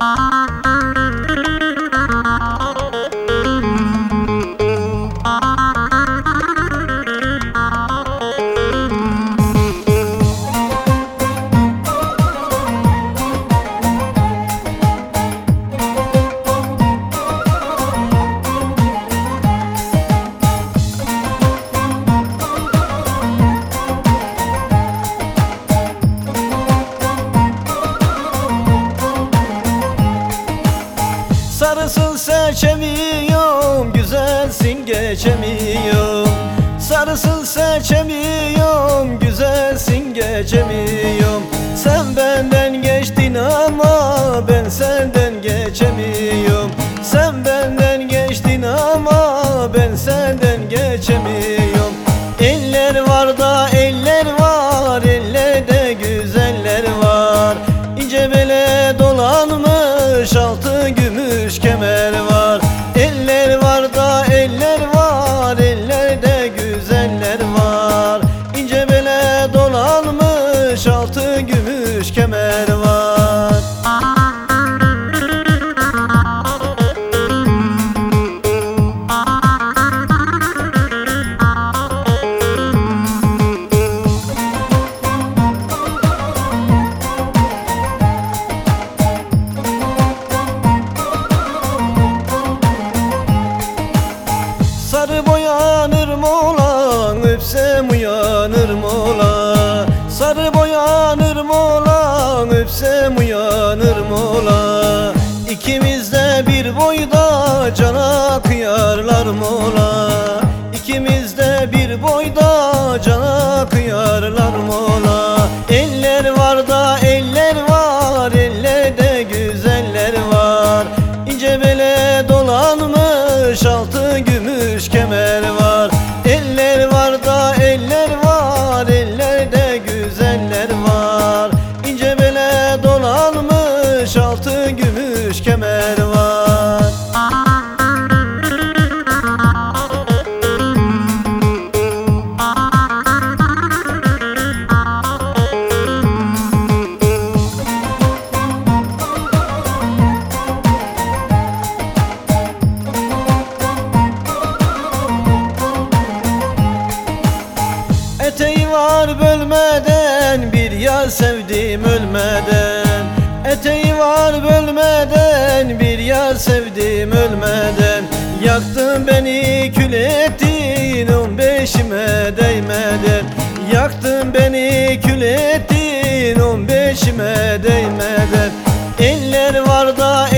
Sarısın seçemiyorum, güzelsin geçemiyorum. Sarısın seçemiyorum, güzelsin geçemiyorum. Sen benden geçtin ama ben senden geçemiyorum. Sen benden geçtin ama ben senden geçemiyorum. Eller var da eller var, ellerde güzeller var. İnce bele dolanmış altı gümüş kemer var. Eller var da eller var, ellerde güzeller var. İnce bele dolanmış altı gümüş kemer var. Sarı boyanır mı olan, öpsem uyanır mı ola? Sarı boyanır mı olan, öpsem uyanır mı ola? İkimiz de bir boyda, cana kıyarlar mı ola? İkimiz de bir boyda, cana kıyarlar mı ola? Eller var da eller var, ellerde güzeller var. İnce bele dolanmış altı gümüş kemer var. Eller var da eller var, ellerde güzeller var. İnce bele dolanmış altı gümüş kemer var. Eteği var bölmeden, bir yar sevdim ölmeden. Eteği var bölmeden, bir yar sevdim ölmeden. Yaktın beni kül ettin, 15'ime değmeden. Yaktın beni kül ettin, 15'ime değmeden. Eller var da